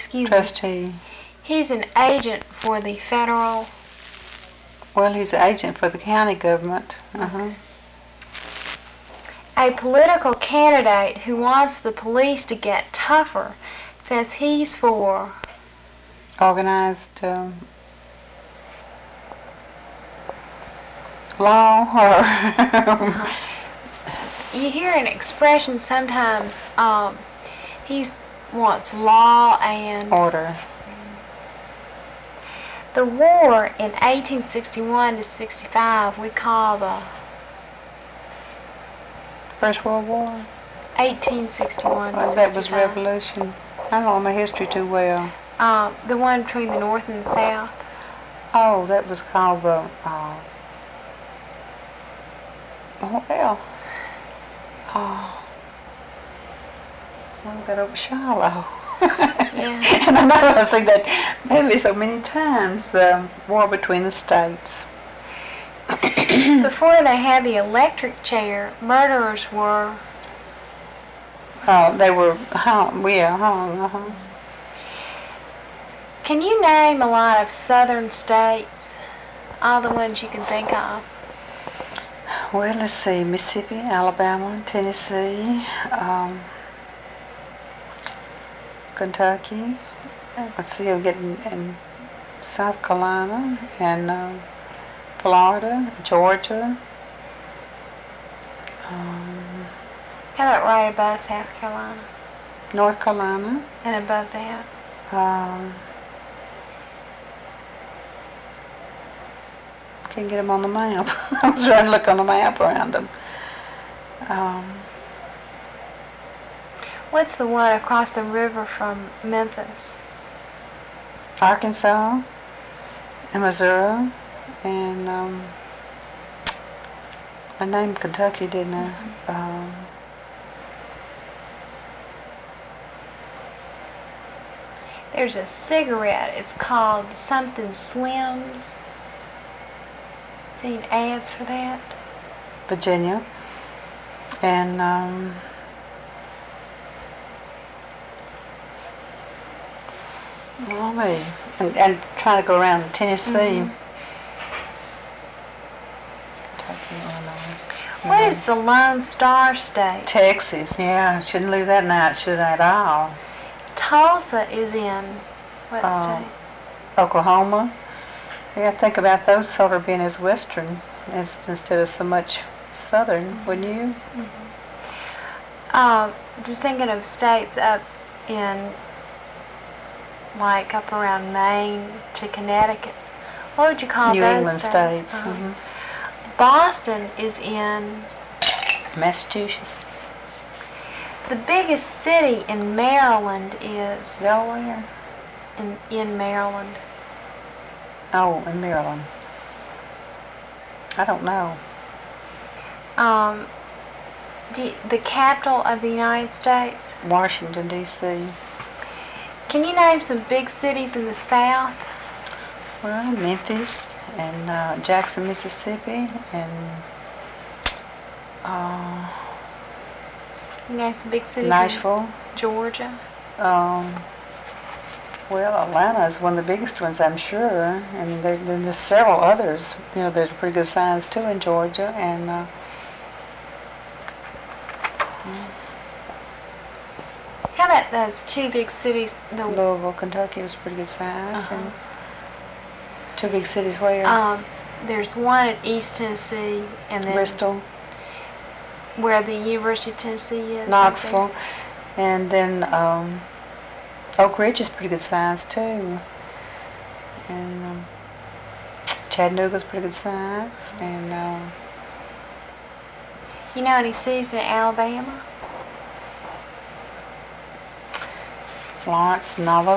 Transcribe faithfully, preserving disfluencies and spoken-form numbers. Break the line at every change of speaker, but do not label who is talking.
excuse me.
Trustee.
He's an agent for the federal.
Well, he's an agent for the county government. Uh-huh.
A political candidate who wants the police to get tougher says he's for
Organized um, law or
uh, you hear an expression sometimes, um, he's wants law and
order.
The war in eighteen sixty-one to sixty-five we call the
First World War?
eighteen sixty-one to
Well,
sixty-five.
that was Revolution. I don't know my history too well.
Um, the one between the North and the South.
Oh, that was called the, uh, oh, well, oh, well, that over Shiloh.
Yeah.
And I know I've seen that movie so many times, the war between the states.
Before they had the electric chair, murderers were...
Oh, they were hung, yeah, hung, uh-huh.
Can you name a lot of southern states? All the ones you can think of.
Well, let's see, Mississippi, Alabama, Tennessee, um, Kentucky, let's see, I'm getting in South Carolina, and uh, Florida, Georgia. Um,
How about right above South Carolina?
North Carolina.
And above that?
Um, can't get them on the map. I was trying to look on the map around them. Um,
What's the one across the river from Memphis?
Arkansas and Missouri, and um, I named Kentucky, didn't I? Mm-hmm. um,
There's a cigarette. It's called something Slims. Seen ads for that?
Virginia, and um, oh, me, and, and trying to go around Tennessee. Mm-hmm. Kentucky, Illinois.
What is the Lone Star State?
Texas, yeah. Shouldn't leave that out, should I, at all.
Tulsa is in what
uh,
state?
Oklahoma. Yeah, think about those sort of being as western as, instead of so much southern, mm-hmm. wouldn't you?
Mm-hmm. Uh, just thinking of states up in, like up around Maine to Connecticut. What would you call
New
those
England
states?
states.
Uh-huh.
Mm-hmm.
Boston is in
Massachusetts.
The biggest city in Maryland is
Delaware.
In in Maryland.
Oh, in Maryland. I don't know.
Um, the the capital of the United States.
Washington, D C.
Can you name some big cities in the South?
Well, Memphis and uh, Jackson, Mississippi, and uh,
you name some big cities.
Nashville,
in Georgia.
Um, well, Atlanta is one of the biggest ones, I'm sure, and there, there's several others. You know, there's pretty good signs too in Georgia, and uh,
how about those two big cities? The
Louisville, Kentucky was pretty good size,
uh-huh.
and two big cities where?
Um, there's one in East Tennessee, and then
Bristol,
where the University of Tennessee is.
Knoxville, and then um, Oak Ridge is pretty good size too, and um, Chattanooga's pretty good size, and uh,
you know any cities in Alabama?
Florence, Nova.